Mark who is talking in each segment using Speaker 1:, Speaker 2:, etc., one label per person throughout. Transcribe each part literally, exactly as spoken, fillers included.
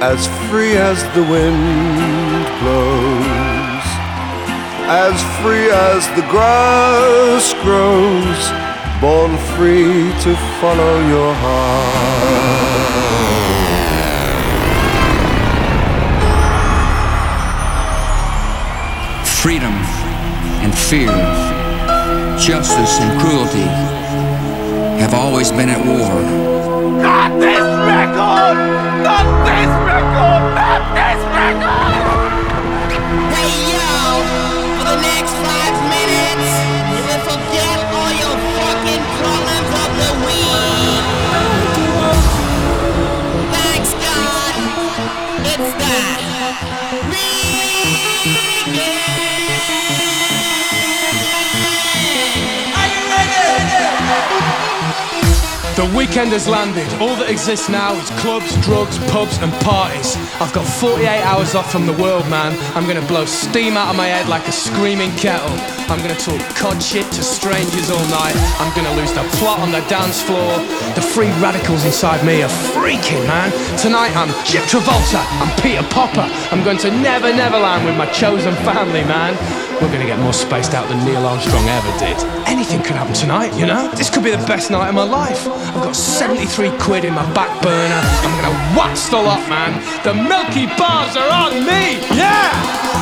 Speaker 1: as free as the wind blows, as free as the grass grows, born free to follow your heart.
Speaker 2: Freedom and fear, justice and cruelty have always been at war.
Speaker 3: Not this record! Not this record! Not this record!
Speaker 4: Hey yo, for the next five minutes, you will forget all your fucking problems of the week. Thanks God, it's that weekend. Are you ready?
Speaker 5: The weekend has landed. All that exists now is clubs, drugs, pubs and parties. I've got forty-eight hours off from the world, man. I'm gonna blow steam out of my head like a screaming kettle. I'm gonna talk cod shit to strangers all night. I'm gonna lose the plot on the dance floor. The free radicals inside me are freaking, man. Tonight I'm Jim Travolta, I'm Peter Popper. I'm going to Never Neverland with my chosen family, man. We're gonna get more spaced out than Neil Armstrong ever did. Anything could happen tonight, you know? This could be the best night of my life. I've got seventy-three quid in my back burner. I'm gonna wax the lot, man. The Milky Bars are on me, yeah!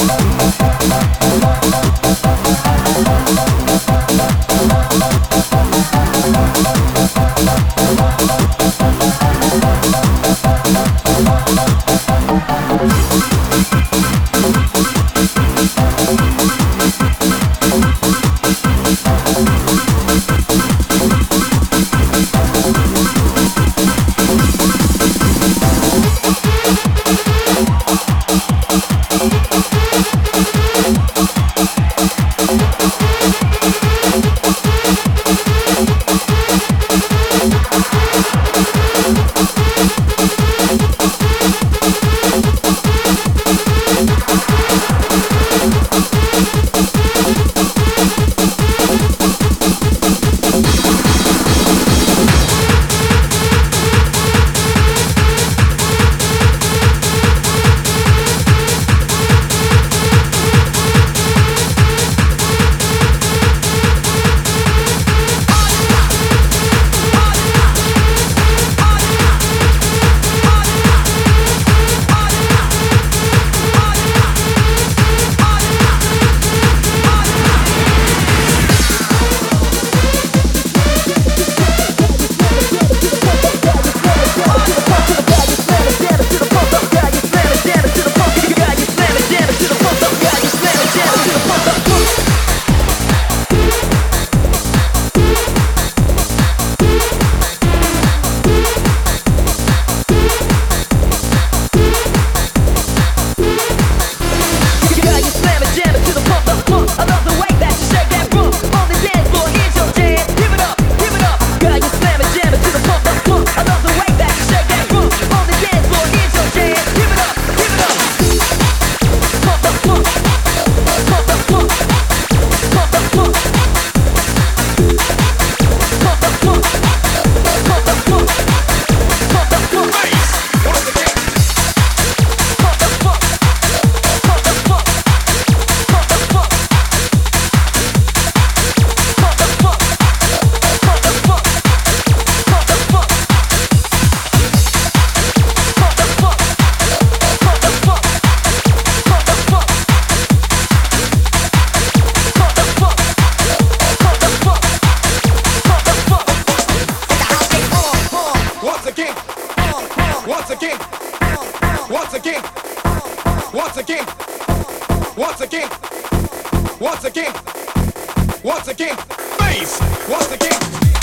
Speaker 3: Once again, once again, once again, once again, bass, once again.